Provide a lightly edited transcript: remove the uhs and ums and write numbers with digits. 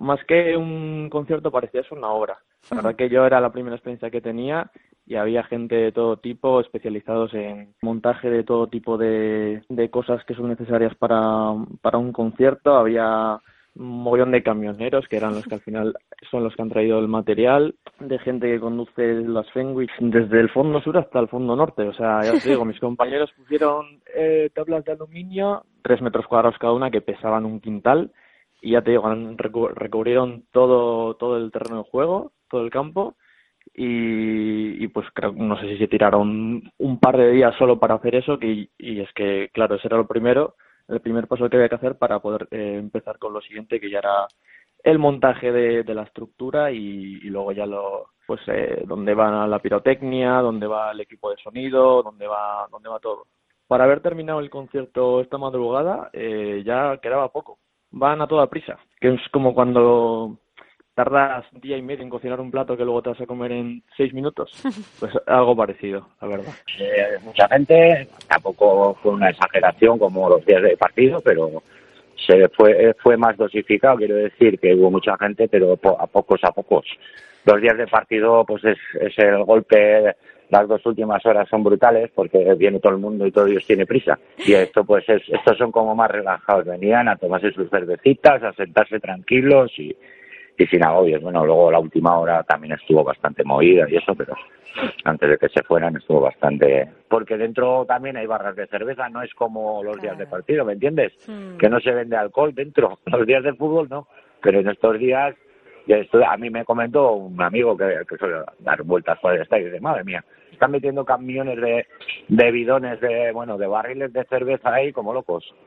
más que un concierto parecía eso una obra. La verdad que yo era la primera experiencia que tenía y había gente de todo tipo especializados en montaje de todo tipo de cosas que son necesarias para un concierto. Había un mogollón de camioneros que eran los que al final son los que han traído el material, de gente que conduce las Fenwick desde el fondo sur hasta el fondo norte. O sea, ya os digo, mis compañeros pusieron tablas de aluminio, 3 metros cuadrados cada una, que pesaban un quintal, y ya te digo, recubrieron todo el terreno de juego, todo el campo, y pues creo, no sé si se tiraron un par de días solo para hacer eso, y es que, claro, ese era el primer paso que había que hacer para poder empezar con lo siguiente, que ya era el montaje de la estructura, y luego ya pues dónde va la pirotecnia, dónde va el equipo de sonido, dónde va todo. Para haber terminado el concierto esta madrugada, ya quedaba poco. Van a toda prisa, que es como cuando tardas un día y medio en cocinar un plato que luego te vas a comer en 6 minutos. Pues algo parecido, la verdad. Mucha gente, tampoco fue una exageración como los días de partido, pero fue más dosificado. Quiero decir que hubo mucha gente, pero a pocos. Los días de partido, pues es el golpe. Las 2 últimas horas son brutales porque viene todo el mundo y todo Dios tiene prisa. Y esto, pues, estos son como más relajados. Venían a tomarse sus cervecitas, a sentarse tranquilos y sin agobios. Bueno, luego la última hora también estuvo bastante movida y eso, pero antes de que se fueran estuvo bastante... Porque dentro también hay barras de cerveza, no es como los días de partido, ¿me entiendes? Que no se vende alcohol dentro. Los días de fútbol no, pero en estos días... a mí me comentó un amigo que suele dar vueltas por el estadio y dice, madre mía, están metiendo camiones de bidones de barriles de cerveza ahí como locos.